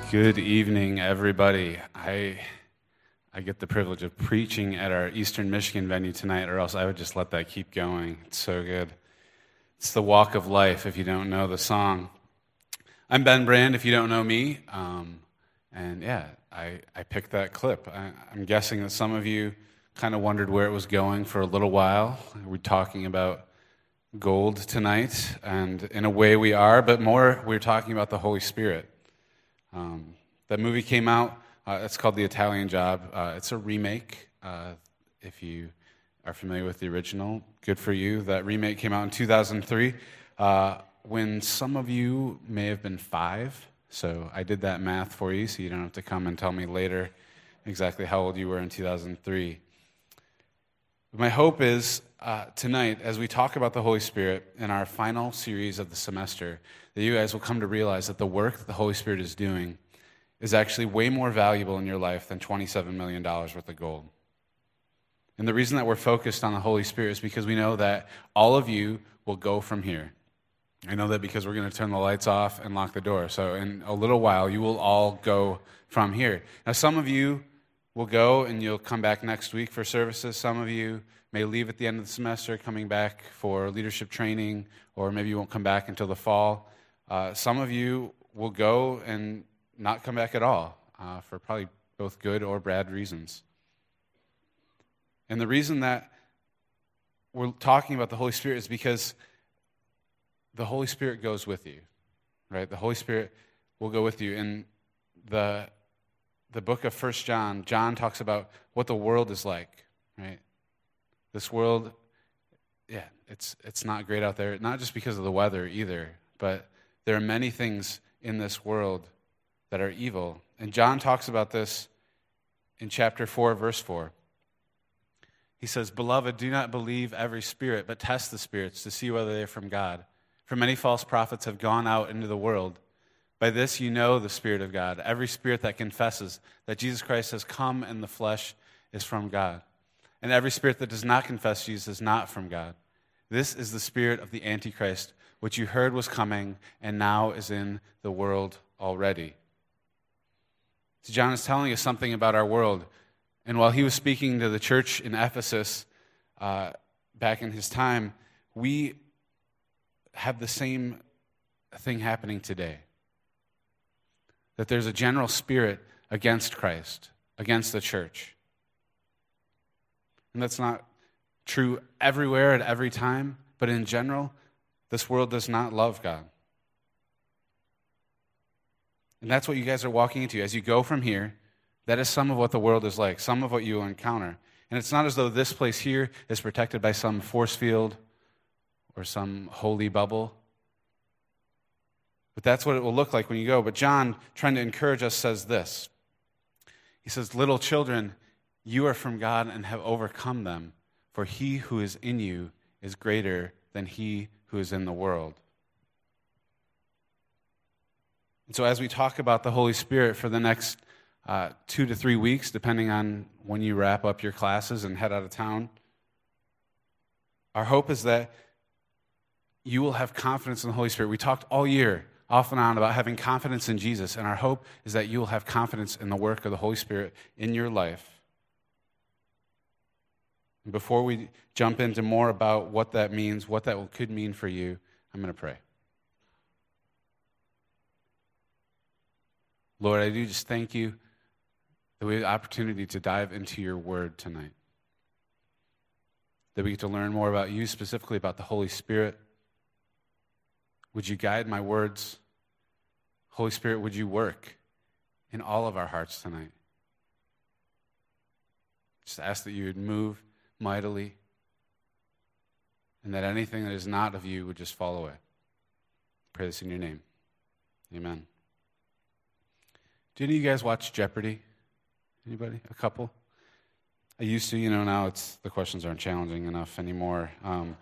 Good evening, everybody. I get the privilege of preaching at our Eastern Michigan venue tonight, or else I would just let that keep going. It's so good. It's the Walk of Life, if you don't know the song. I'm Ben Brand, if you don't know me. I picked that clip. I'm guessing that some of you kind of wondered where it was going for a little while. We're talking about gold tonight, and in a way we are, but more we're talking about the Holy Spirit. That movie came out. It's called The Italian Job. It's a remake. If you are familiar with the original, good for you. That remake came out in 2003 when some of you may have been 5. So I did that math for you, so you don't have to come and tell me later exactly how old you were in 2003. My hope is tonight, as we talk about the Holy Spirit in our final series of the semester, that you guys will come to realize that the work that the Holy Spirit is doing is actually way more valuable in your life than $27 million worth of gold. And the reason that we're focused on the Holy Spirit is because we know that all of you will go from here. I know that because we're going to turn the lights off and lock the door. So in a little while, you will all go from here. Now, some of you will go and you'll come back next week for services. Some of you may leave at the end of the semester, coming back for leadership training, or maybe you won't come back until the fall. Some of you will go and not come back at all for probably both good or bad reasons. And the reason that we're talking about the Holy Spirit is because the Holy Spirit goes with you, right? The Holy Spirit will go with you. In the book of 1 John, John talks about what the world is like, right? This world, it's not great out there, not just because of the weather either, but there are many things in this world that are evil. And John talks about this in chapter 4, verse 4. He says, "Beloved, do not believe every spirit, but test the spirits to see whether they are from God. For many false prophets have gone out into the world. By this you know the Spirit of God. Every spirit that confesses that Jesus Christ has come in the flesh is from God. And every spirit that does not confess Jesus is not from God. This is the spirit of the Antichrist, which you heard was coming and now is in the world already." So John is telling us something about our world. And while he was speaking to the church in Ephesus back in his time, we have the same thing happening today. That there's a general spirit against Christ, against the church. And that's not true everywhere at every time, but in general, this world does not love God. And that's what you guys are walking into. As you go from here, that is some of what the world is like, some of what you will encounter. And it's not as though this place here is protected by some force field or some holy bubble. But that's what it will look like when you go. But John, trying to encourage us, says this. He says, "Little children, you are from God and have overcome them, for he who is in you is greater than he who is in the world." And so as we talk about the Holy Spirit for the next 2 to 3 weeks, depending on when you wrap up your classes and head out of town, our hope is that you will have confidence in the Holy Spirit. We talked all year, off and on, about having confidence in Jesus, and our hope is that you will have confidence in the work of the Holy Spirit in your life. And before we jump into more about what that means, what that could mean for you, I'm going to pray. Lord, I do just thank you that we have the opportunity to dive into your word tonight. That we get to learn more about you, specifically about the Holy Spirit. Would you guide my words? Holy Spirit, would you work in all of our hearts tonight? Just ask that you would move mightily and that anything that is not of you would just fall away. Pray this in your name. Amen. Do any of you guys watch Jeopardy? Anybody? A couple? I used to, now the questions aren't challenging enough anymore.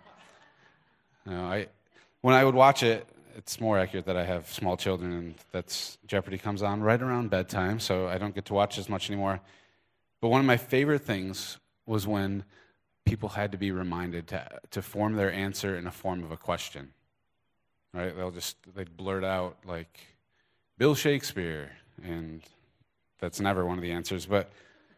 When I would watch it, it's more accurate that I have small children, and Jeopardy comes on right around bedtime, so I don't get to watch as much anymore. But one of my favorite things was when people had to be reminded to form their answer in a form of a question. Right? They'd blurt out like, Bill Shakespeare, and that's never one of the answers. But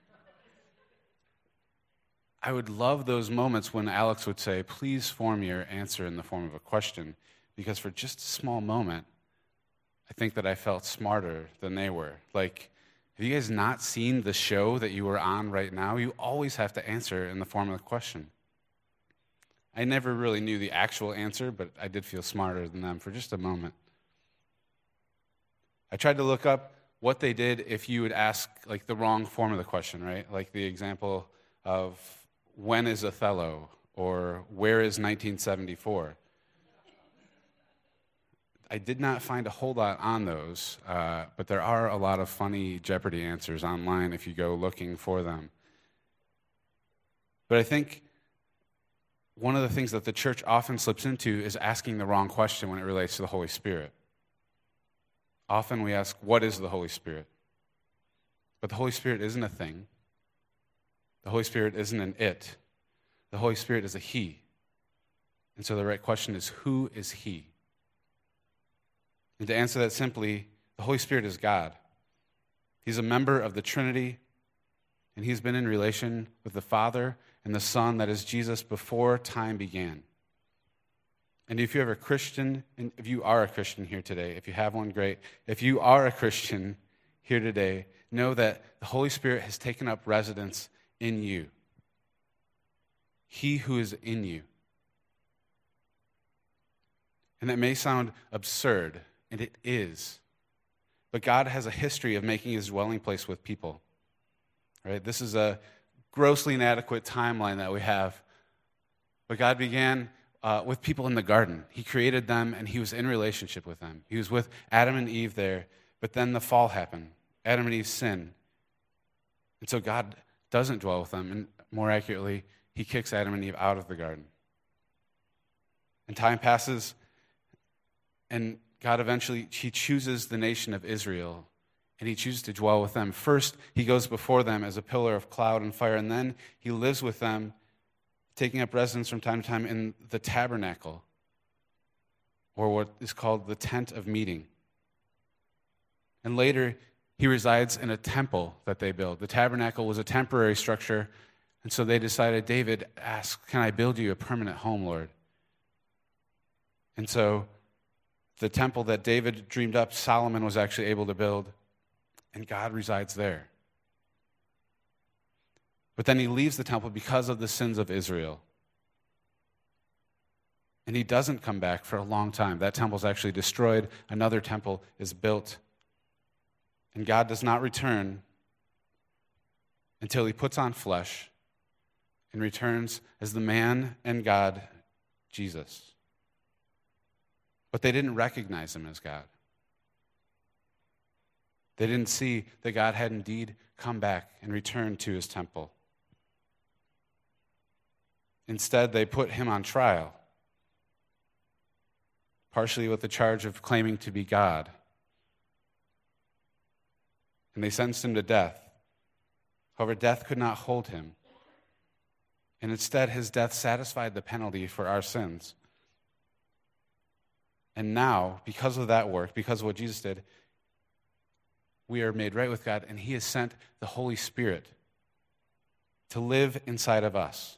I would love those moments when Alex would say, please form your answer in the form of a question, because for just a small moment, I think that I felt smarter than they were. Like, have you guys not seen the show that you were on right now? You always have to answer in the form of a question. I never really knew the actual answer, but I did feel smarter than them for just a moment. I tried to look up what they did if you would ask like the wrong form of the question, right? Like the example of when is Othello or where is 1974? I did not find a whole lot on those, but there are a lot of funny Jeopardy answers online if you go looking for them. But I think one of the things that the church often slips into is asking the wrong question when it relates to the Holy Spirit. Often we ask, what is the Holy Spirit? But the Holy Spirit isn't a thing. The Holy Spirit isn't an it. The Holy Spirit is a he. And so the right question is, who is he? And to answer that simply, the Holy Spirit is God. He's a member of the Trinity, and he's been in relation with the Father and the Son, that is Jesus, before time began. And if you're a Christian, and if you are a Christian here today, if you have one, great. If you are a Christian here today, know that the Holy Spirit has taken up residence in you. He who is in you. And that may sound absurd, and it is. But God has a history of making his dwelling place with people. Right? This is a grossly inadequate timeline that we have. But God began with people in the garden. He created them, and he was in relationship with them. He was with Adam and Eve there, but then the fall happened. Adam and Eve sinned. And so God doesn't dwell with them, and more accurately, he kicks Adam and Eve out of the garden. And time passes, and God eventually, he chooses the nation of Israel, and he chooses to dwell with them. First, he goes before them as a pillar of cloud and fire, and then he lives with them, taking up residence from time to time in the tabernacle, or what is called the tent of meeting. And later, he resides in a temple that they build. The tabernacle was a temporary structure, and so they decided, David asked, can I build you a permanent home, Lord? And so the temple that David dreamed up, Solomon was actually able to build, and God resides there. But then he leaves the temple because of the sins of Israel. And he doesn't come back for a long time. That temple is actually destroyed. Another temple is built. And God does not return until he puts on flesh and returns as the man and God, Jesus. But they didn't recognize him as God. They didn't see that God had indeed come back and returned to his temple. Instead, they put him on trial, partially with the charge of claiming to be God. And they sentenced him to death. However, death could not hold him. And instead, his death satisfied the penalty for our sins. And now, because of that work, because of what Jesus did, we are made right with God, and he has sent the Holy Spirit to live inside of us.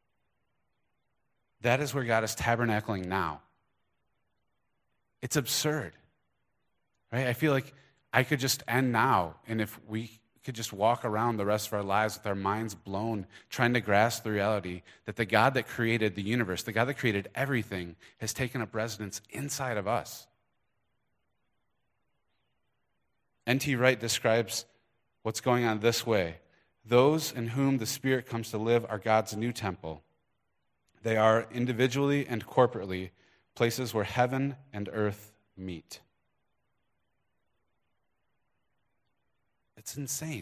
That is where God is tabernacling now. It's absurd, right? I feel like I could just end now, and if we could just walk around the rest of our lives with our minds blown, trying to grasp the reality that the God that created the universe, the God that created everything, has taken up residence inside of us. N.T. Wright describes what's going on this way. Those in whom the Spirit comes to live are God's new temple. They are individually and corporately places where heaven and earth meet. It's insane.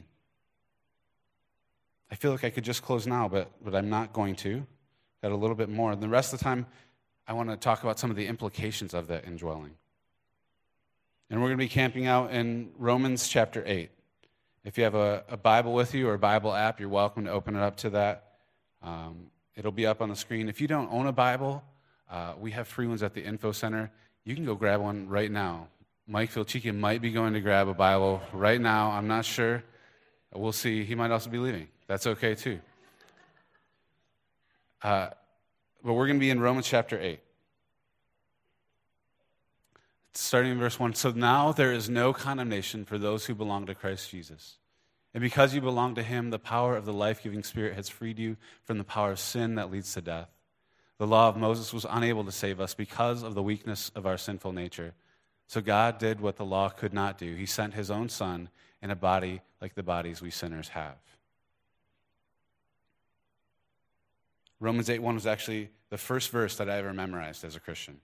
I feel like I could just close now, but I'm not going to. Got a little bit more. And the rest of the time, I want to talk about some of the implications of that indwelling. And we're going to be camping out in Romans chapter 8. If you have a Bible with you or a Bible app, you're welcome to open it up to that. It'll be up on the screen. If you don't own a Bible, we have free ones at the Info Center. You can go grab one right now. Mike Filchiki might be going to grab a Bible right now. I'm not sure. We'll see. He might also be leaving. That's okay, too. But we're going to be in Romans chapter 8. Starting in verse 1. So now there is no condemnation for those who belong to Christ Jesus. And because you belong to him, the power of the life-giving Spirit has freed you from the power of sin that leads to death. The law of Moses was unable to save us because of the weakness of our sinful nature. So God did what the law could not do. He sent his own Son in a body like the bodies we sinners have. Romans 8:1 was actually the first verse that I ever memorized as a Christian.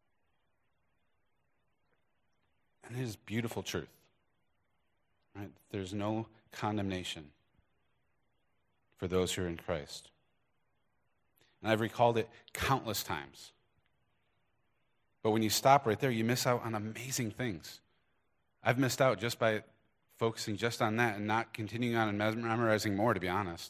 And it is beautiful truth. Right? There's no condemnation for those who are in Christ. And I've recalled it countless times. But when you stop right there, you miss out on amazing things. I've missed out just by focusing just on that and not continuing on and memorizing more, to be honest.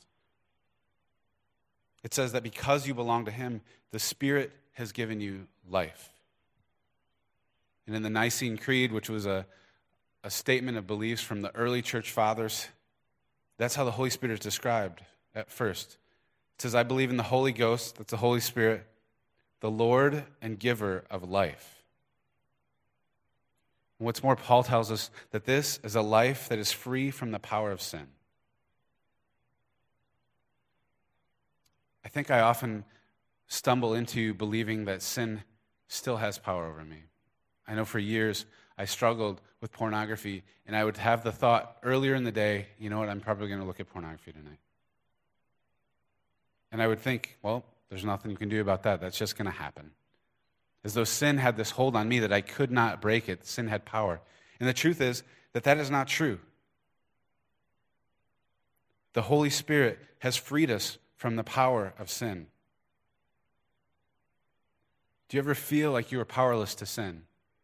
It says that because you belong to him, the Spirit has given you life. And in the Nicene Creed, which was a statement of beliefs from the early church fathers, that's how the Holy Spirit is described at first. It says, I believe in the Holy Ghost, that's the Holy Spirit, the Lord and giver of life. And what's more, Paul tells us that this is a life that is free from the power of sin. I think I often stumble into believing that sin still has power over me. I know for years I struggled with pornography, and I would have the thought earlier in the day, you know what, I'm probably going to look at pornography tonight. And I would think, well, there's nothing you can do about that. That's just going to happen. As though sin had this hold on me that I could not break it. Sin had power. And the truth is that that is not true. The Holy Spirit has freed us from the power of sin. Do you ever feel like you are powerless to sin?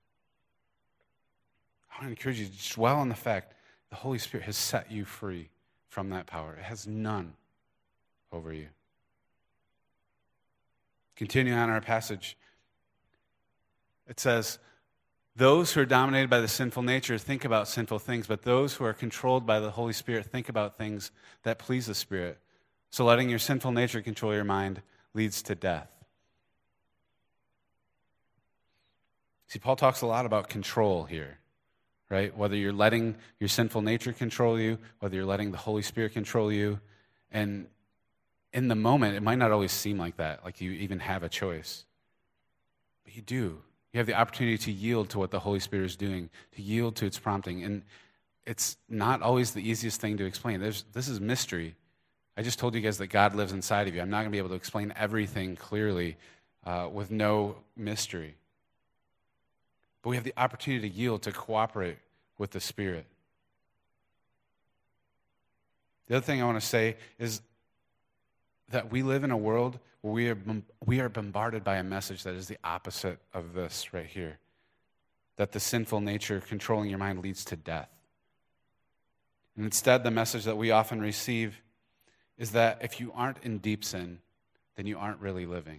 I want to encourage you to dwell on the fact the Holy Spirit has set you free from that power. It has none over you. Continuing on our passage, it says, those who are dominated by the sinful nature think about sinful things, but those who are controlled by the Holy Spirit think about things that please the Spirit. So letting your sinful nature control your mind leads to death. See, Paul talks a lot about control here, right? Whether you're letting your sinful nature control you, whether you're letting the Holy Spirit control you. And in the moment, it might not always seem like that, like you even have a choice. But you do. You have the opportunity to yield to what the Holy Spirit is doing, to yield to its prompting. And it's not always the easiest thing to explain. This is mystery. I just told you guys that God lives inside of you. I'm not going to be able to explain everything clearly with no mystery. But we have the opportunity to yield, to cooperate with the Spirit. The other thing I want to say is that we live in a world where we are bombarded by a message that is the opposite of this right here. That the sinful nature controlling your mind leads to death. And instead, the message that we often receive is that if you aren't in deep sin, then you aren't really living.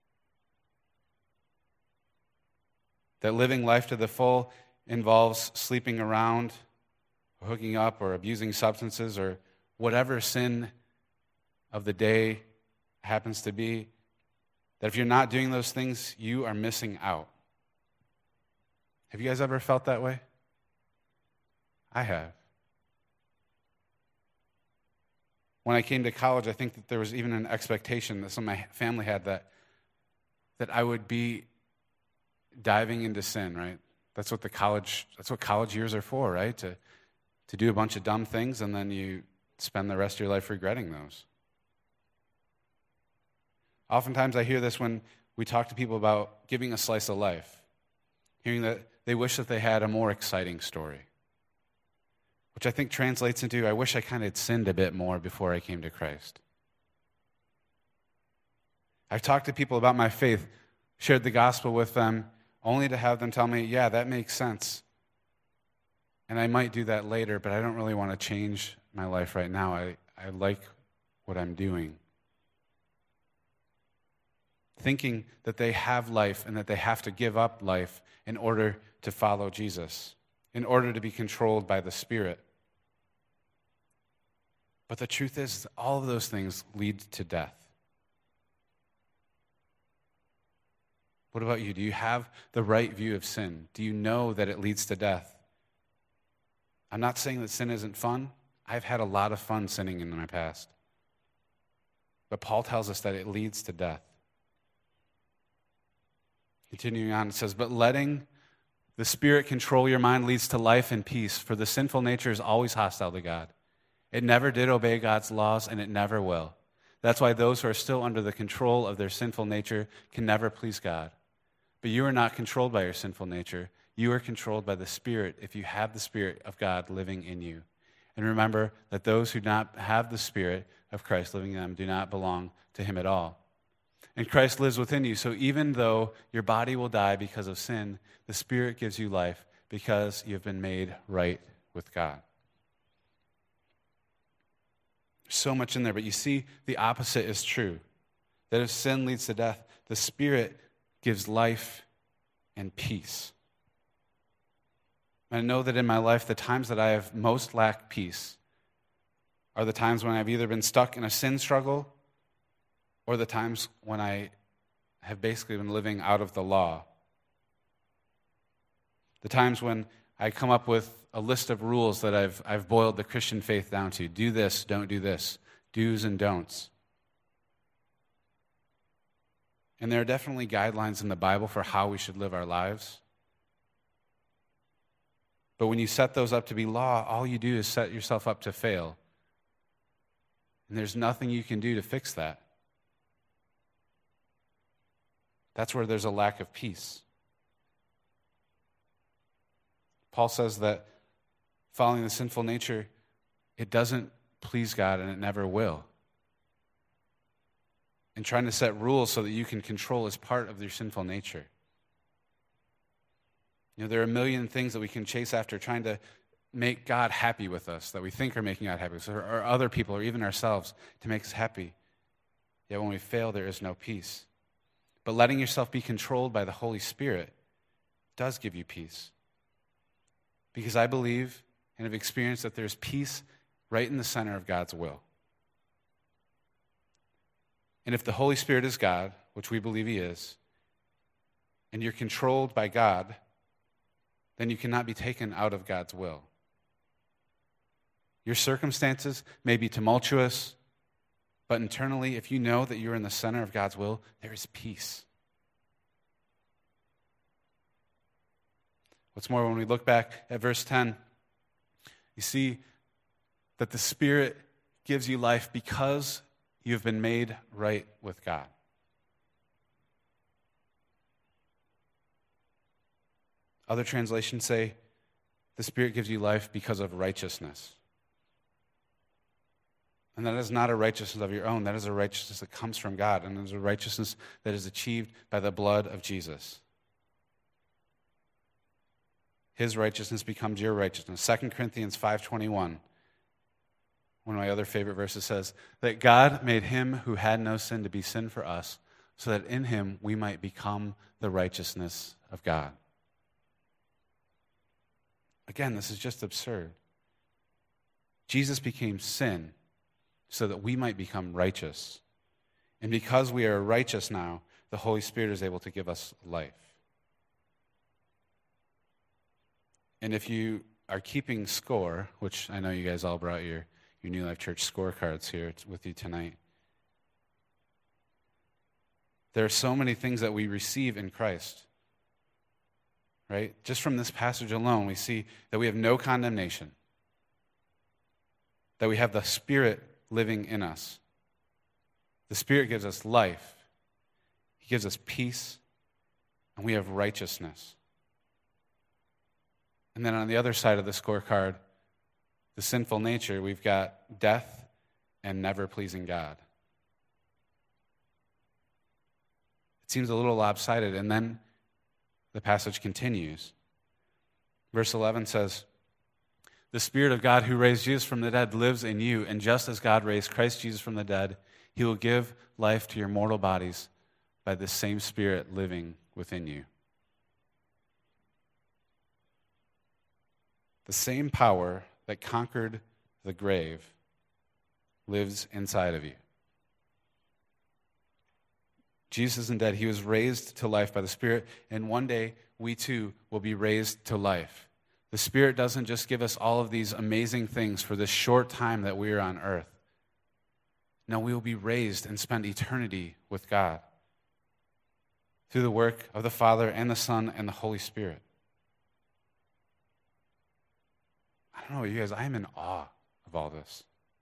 That living life to the full involves sleeping around, hooking up, or abusing substances, or whatever sin of the day happens to be, that if you're not doing those things, you are missing out. Have you guys ever felt that way? I have. When I came to college, I think that there was even an expectation that some of my family had that I would be diving into sin, right? That's what college years are for, right? To do a bunch of dumb things, and then you spend the rest of your life regretting those. Oftentimes I hear this when we talk to people about giving a slice of life, hearing that they wish that they had a more exciting story, which I think translates into, I wish I kind of had sinned a bit more before I came to Christ. I've talked to people about my faith, shared the gospel with them, only to have them tell me, yeah, that makes sense. And I might do that later, but I don't really want to change my life right now. I like what I'm doing. thinking that they have life and that they have to give up life in order to follow Jesus, in order to be controlled by the Spirit. But the truth is, all of those things lead to death. What about you? Do you have the right view of sin? Do you know that it leads to death? I'm not saying that sin isn't fun. I've had a lot of fun sinning in my past. But Paul tells us that it leads to death. Continuing on, it says, but letting the Spirit control your mind leads to life and peace, for the sinful nature is always hostile to God. It never did obey God's laws, and it never will. That's why those who are still under the control of their sinful nature can never please God. But you are not controlled by your sinful nature. You are controlled by the Spirit if you have the Spirit of God living in you. And remember that those who do not have the Spirit of Christ living in them do not belong to him at all. And Christ lives within you, so even though your body will die because of sin, the Spirit gives you life because you have been made right with God. There's so much in there, but you see, the opposite is true. That if sin leads to death, the Spirit gives life and peace. I know that in my life, the times that I have most lacked peace are the times when I've either been stuck in a sin struggle or the times when I have basically been living out of the law. The times when I come up with a list of rules that I've boiled the Christian faith down to. Do this, don't do this. Do's and don'ts. And there are definitely guidelines in the Bible for how we should live our lives. But when you set those up to be law, all you do is set yourself up to fail. And there's nothing you can do to fix that. That's where there's a lack of peace. Paul says that following the sinful nature, it doesn't please God and it never will. And trying to set rules so that you can control is part of your sinful nature. You know, there are a million things that we can chase after trying to make God happy with us, that we think are making God happy with us, or other people, or even ourselves, to make us happy. Yet when we fail, there is no peace. But letting yourself be controlled by the Holy Spirit does give you peace. Because I believe and have experienced that there's peace right in the center of God's will. And if the Holy Spirit is God, which we believe he is, and you're controlled by God, then you cannot be taken out of God's will. Your circumstances may be tumultuous, but internally, if you know that you're in the center of God's will, there is peace. What's more, when we look back at verse 10, you see that the Spirit gives you life because you've been made right with God. Other translations say the Spirit gives you life because of righteousness. And that is not a righteousness of your own. That is a righteousness that comes from God. And it is a righteousness that is achieved by the blood of Jesus. His righteousness becomes your righteousness. 2 Corinthians 5:21, one of my other favorite verses, says that God made him who had no sin to be sin for us, so that in him we might become the righteousness of God. Again, this is just absurd. Jesus became sin so that we might become righteous. And because we are righteous now, the Holy Spirit is able to give us life. And if you are keeping score, which I know you guys all brought your New Life Church scorecards here with you tonight, there are so many things that we receive in Christ. Right? Just from this passage alone, we see that we have no condemnation, that we have the Spirit living in us. The Spirit gives us life. He gives us peace, and we have righteousness. And then on the other side of the scorecard, the sinful nature, we've got death and never pleasing God. It seems a little lopsided, and then the passage continues. Verse 11 says, the Spirit of God who raised Jesus from the dead lives in you, and just as God raised Christ Jesus from the dead, he will give life to your mortal bodies by the same Spirit living within you. The same power that conquered the grave lives inside of you. Jesus isn't dead. He was raised to life by the Spirit, and one day we too will be raised to life. The Spirit doesn't just give us all of these amazing things for this short time that we are on earth. No, we will be raised and spend eternity with God through the work of the Father and the Son and the Holy Spirit. I don't know about you guys, I am in awe of all this.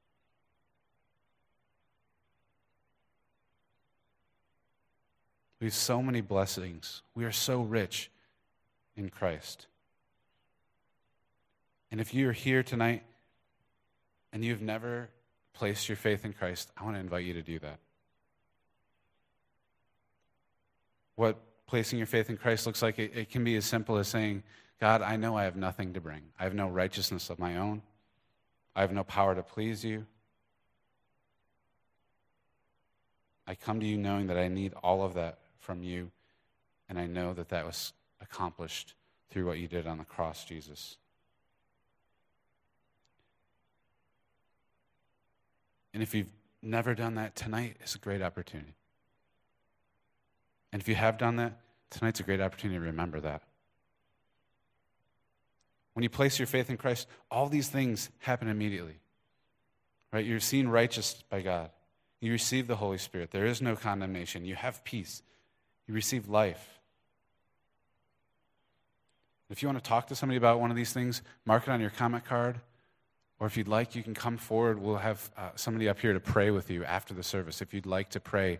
We have so many blessings. We are so rich in Christ. And if you're here tonight and you've never placed your faith in Christ, I want to invite you to do that. What placing your faith in Christ looks like, it can be as simple as saying, God, I know I have nothing to bring. I have no righteousness of my own. I have no power to please you. I come to you knowing that I need all of that from you, and I know that that was accomplished through what you did on the cross, Jesus. And if you've never done that, tonight is a great opportunity. And if you have done that, tonight's a great opportunity to remember that. When you place your faith in Christ, all these things happen immediately. Right? You're seen righteous by God. You receive the Holy Spirit. There is no condemnation. You have peace. You receive life. If you want to talk to somebody about one of these things, mark it on your comment card. Or if you'd like, you can come forward. We'll have somebody up here to pray with you after the service if you'd like to pray.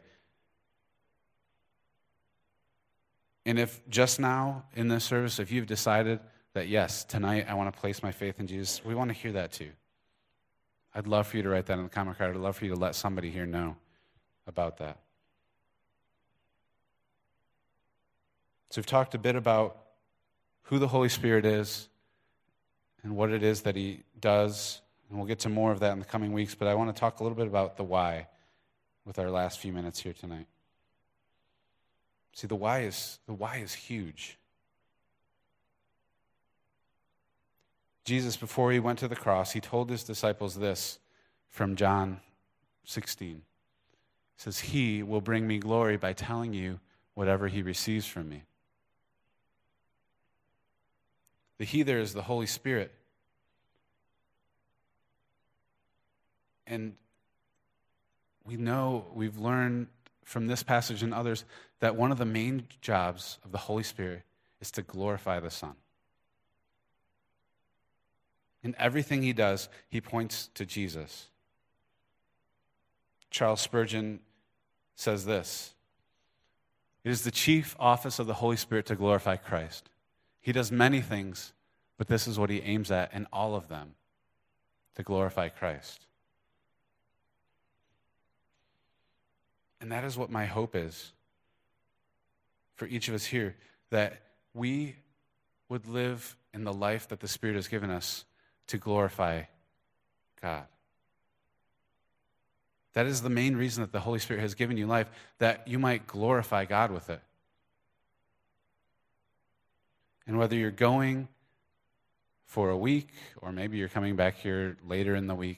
And if just now in this service, if you've decided that, yes, tonight I want to place my faith in Jesus, we want to hear that too. I'd love for you to write that on the comment card. I'd love for you to let somebody here know about that. So we've talked a bit about who the Holy Spirit is and what it is that he does. And we'll get to more of that in the coming weeks, but I want to talk a little bit about the why with our last few minutes here tonight. See, the why is huge. Jesus, before he went to the cross, he told his disciples this from John 16. He says, he will bring me glory by telling you whatever he receives from me. The he there is the Holy Spirit. And we've learned from this passage and others that one of the main jobs of the Holy Spirit is to glorify the Son. In everything he does, he points to Jesus. Charles Spurgeon says this: it is the chief office of the Holy Spirit to glorify Christ. He does many things, but this is what he aims at in all of them, to glorify Christ. And that is what my hope is for each of us here, that we would live in the life that the Spirit has given us to glorify God. That is the main reason that the Holy Spirit has given you life, that you might glorify God with it. And whether you're going for a week, or maybe you're coming back here later in the week,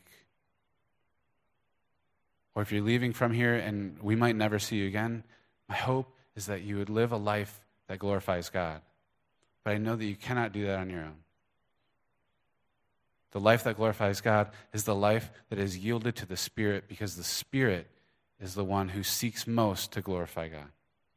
or if you're leaving from here and we might never see you again, my hope is that you would live a life that glorifies God. But I know that you cannot do that on your own. The life that glorifies God is the life that is yielded to the Spirit, because the Spirit is the one who seeks most to glorify God.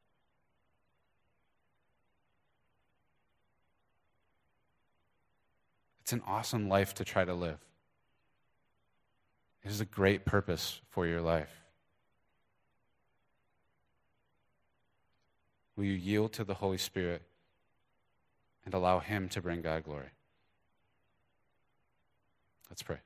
It's an awesome life to try to live. It is a great purpose for your life. Will you yield to the Holy Spirit and allow him to bring God glory? Let's pray.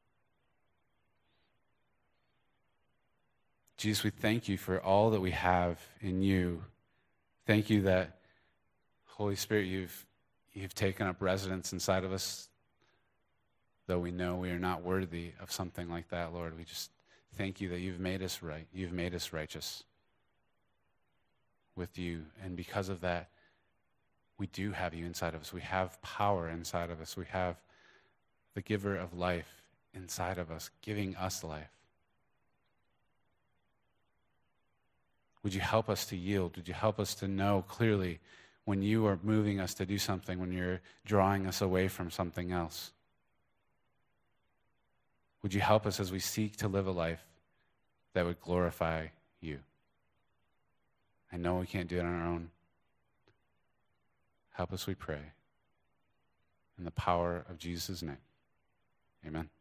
Jesus, we thank you for all that we have in you. Thank you that, Holy Spirit, you've taken up residence inside of us. Though we know we are not worthy of something like that, Lord, we just thank you that you've made us right. You've made us righteous. with you. And because of that, we do have you inside of us. We have power inside of us. We have the giver of life inside of us, giving us life. Would you help us to yield? Would you help us to know clearly when you are moving us to do something, when you're drawing us away from something else? Would you help us as we seek to live a life that would glorify you? I know we can't do it on our own. Help us, we pray. In the power of Jesus' name, amen.